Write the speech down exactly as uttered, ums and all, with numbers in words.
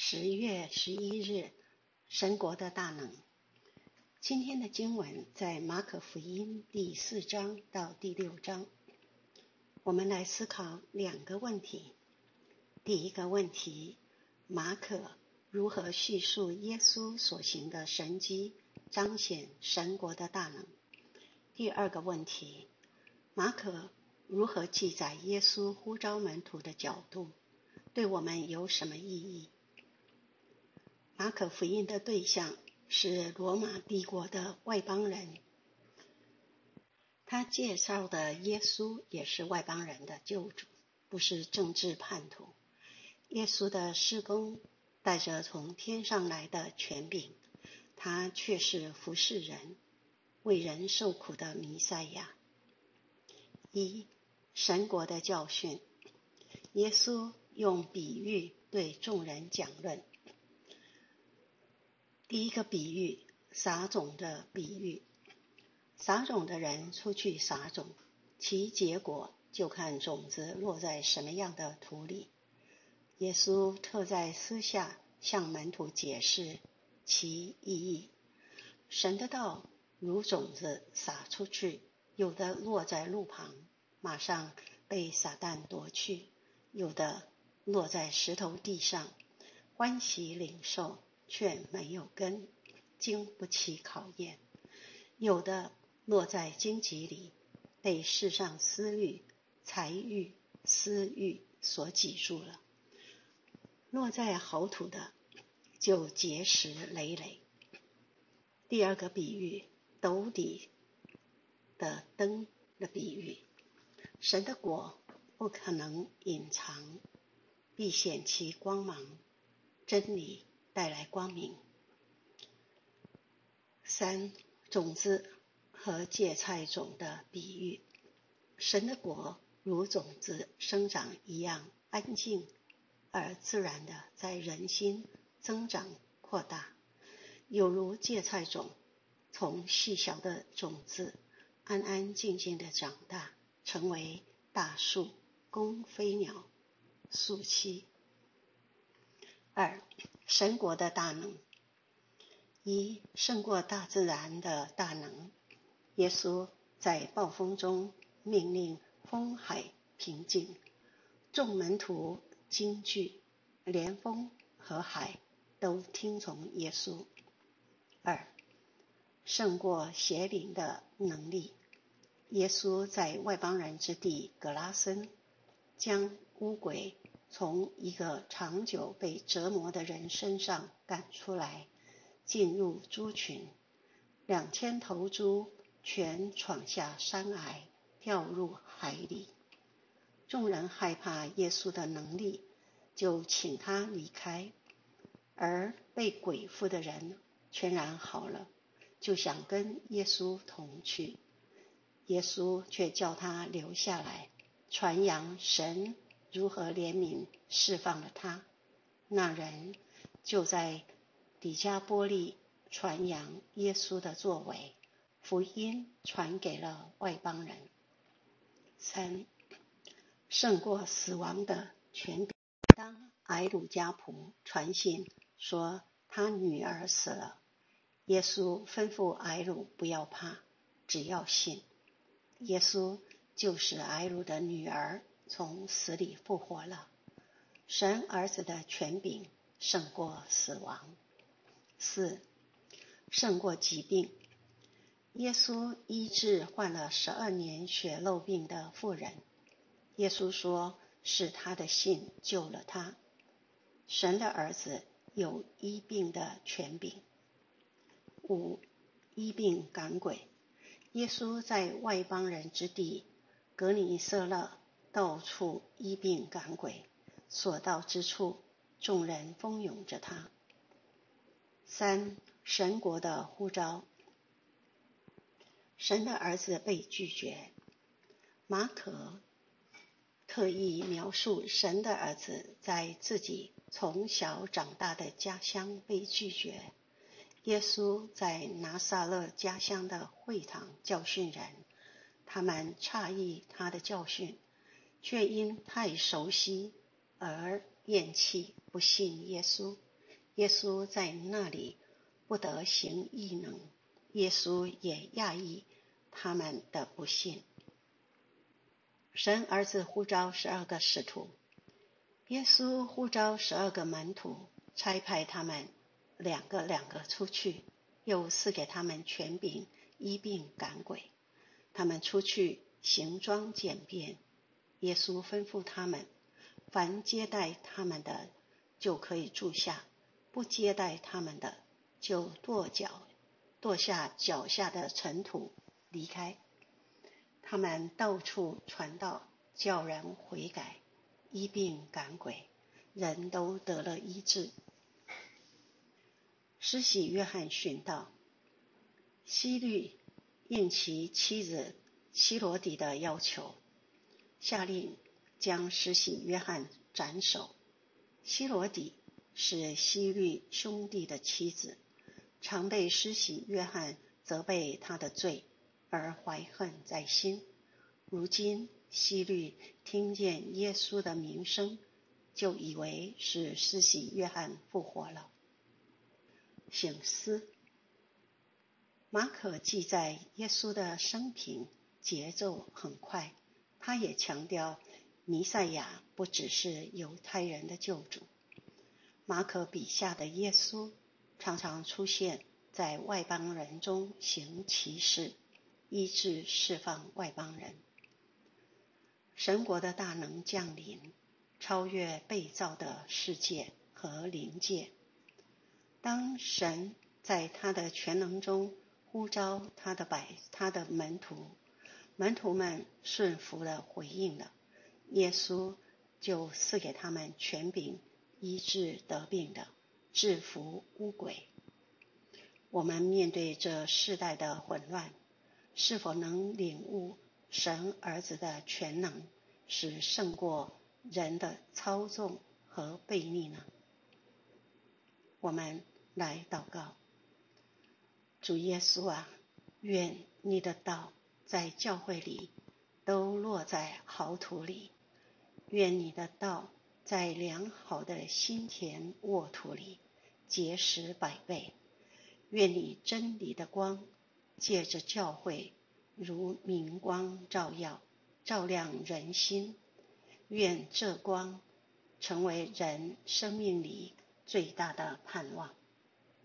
十月十一日，神国的大能。今天的经文在马可福音第四章到第六章。我们来思考两个问题。第一个问题，马可如何叙述耶稣所行的神迹，彰显神国的大能？第二个问题，马可如何记载耶稣呼召门徒的角度，对我们有什么意义？马可福音的对象是罗马帝国的外邦人，他介绍的耶稣也是外邦人的救主，不是政治叛徒。耶稣的事工带着从天上来的权柄，他却是服侍人、为人受苦的弥赛亚。一、神国的教训。耶稣用比喻对众人讲论。第一个比喻，撒种的比喻。撒种的人出去撒种，其结果就看种子落在什么样的土里。耶稣特在私下向门徒解释其意义。神的道如种子撒出去，有的落在路旁，马上被撒旦夺去；有的落在石头地上，欢喜领受，却没有根，经不起考验；有的落在荆棘里，被世上思虑、财欲、私欲所挤住了。落在好土的，就结实累累。第二个比喻，斗底的灯的比喻。神的国不可能隐藏，必显其光芒，真理带来光明。三、种子和芥菜种的比喻。神的国如种子生长一样安静而自然的在人心增长扩大，有如芥菜种从细小的种子安安静静的长大，成为大树，供飞鸟宿栖。二、神国的大能。一、胜过大自然的大能。耶稣在暴风中命令风海平静，众门徒惊惧，连风和海都听从耶稣。二、胜过邪灵的能力。耶稣在外邦人之地格拉森，将污鬼从一个长久被折磨的人身上赶出来，进入猪群，两千头猪全闯下山崖，掉入海里。众人害怕耶稣的能力，就请他离开，而被鬼附的人全然好了，就想跟耶稣同去。耶稣却叫他留下来，传扬神如何怜悯释放了他。那人就在底加波利传扬耶稣的作为，福音传给了外邦人。三、胜过死亡的权柄。当埃鲁家仆传信说他女儿死了，耶稣吩咐埃鲁不要怕，只要信。耶稣就使埃鲁的女儿从死里复活了。神儿子的权柄胜过死亡。四、胜过疾病。耶稣医治患了十二年血漏病的妇人。耶稣说是他的信救了他。神的儿子有医病的权柄。五、医病赶鬼。耶稣在外邦人之地革尼撒勒到处医病赶鬼，所到之处众人蜂拥着他。三、神国的呼召。神的儿子被拒绝。马可特意描述神的儿子在自己从小长大的家乡被拒绝。耶稣在拿撒勒家乡的会堂教训人，他们诧异他的教训，却因太熟悉而厌弃不信耶稣。 耶稣在那里不得行异能，耶稣也讶异他们的不信。神儿子呼召十二个使徒，耶稣呼召十二个门徒，差派他们两个两个出去，又赐给他们权柄医病赶鬼。他们出去行装简便，耶稣吩咐他们，凡接待他们的就可以住下，不接待他们的就跺脚跺下脚下的尘土离开。他们到处传道，叫人悔改，医病赶鬼，人都得了医治。施洗约翰殉道，希律应其妻子希罗底的要求，下令将施洗约翰斩首。希罗底是希律兄弟的妻子，常被施洗约翰责备他的罪，而怀恨在心。如今希律听见耶稣的名声，就以为是施洗约翰复活了。省思，马可记载耶稣的生平节奏很快，他也强调弥赛亚不只是犹太人的救主。马可笔下的耶稣常常出现在外邦人中行奇事，医治释放外邦人。神国的大能降临，超越被造的世界和灵界。当神在他的全能中呼召他的百他的门徒，门徒们顺服了回应了，耶稣就赐给他们权柄，医治得病的，制服污鬼。我们面对这世代的混乱，是否能领悟神儿子的全能是胜过人的操纵和悖逆呢？我们来祷告。主耶稣啊，愿你的道在教会里都落在好土里，愿你的道在良好的心田沃土里结实百倍，愿你真理的光借着教会如明光照耀，照亮人心，愿这光成为人生命里最大的盼望。